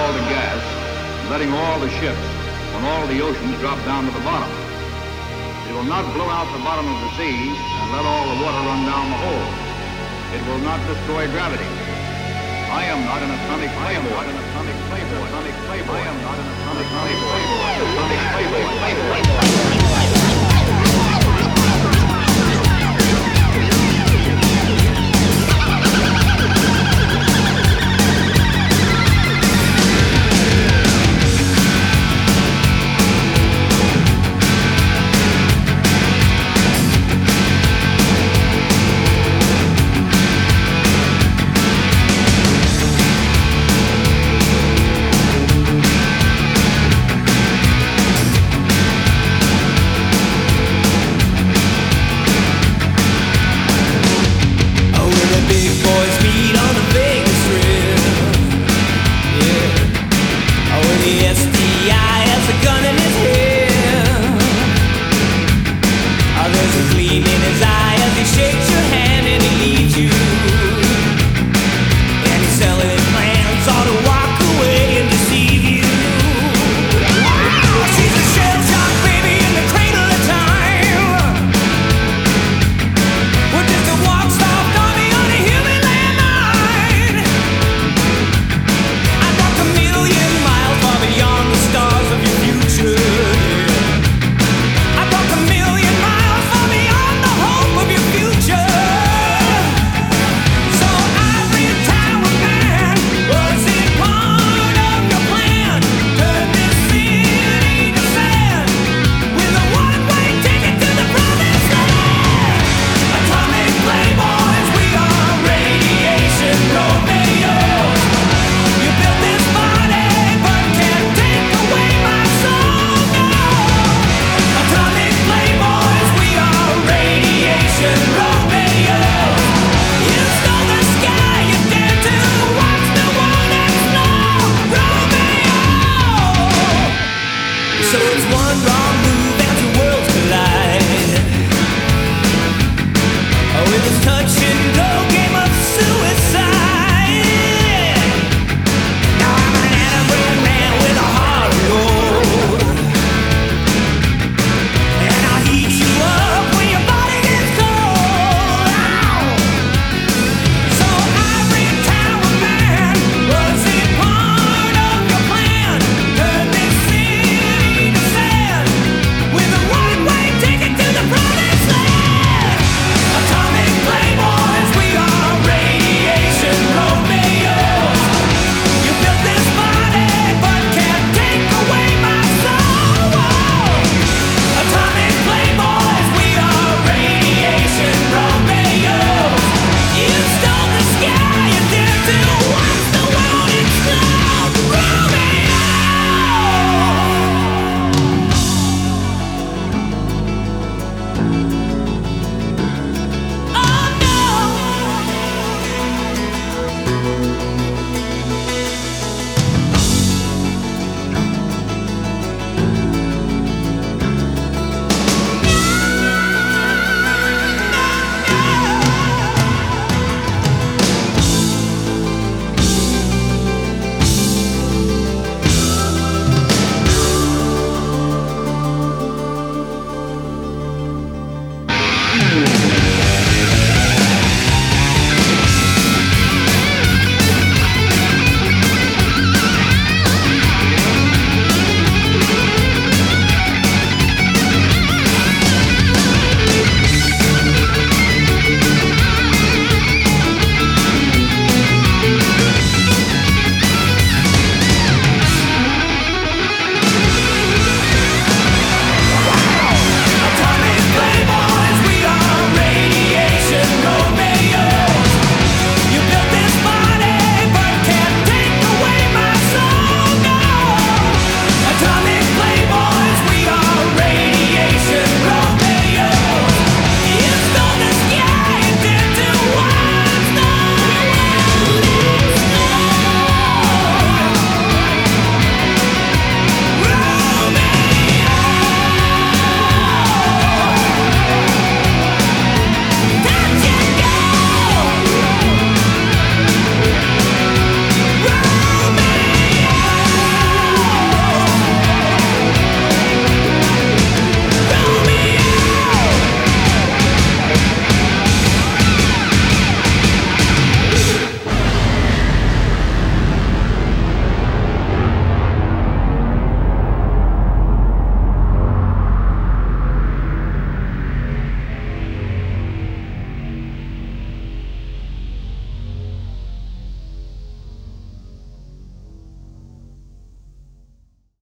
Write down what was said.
all the gas, letting all the ships on all the oceans drop down to the bottom. It will not blow out the bottom of the sea and let all the water run down the hole. It will not destroy gravity. I am not an atomic playboy. I am not an atomic playboy. I am not an atomic playboy. Atomic playboy.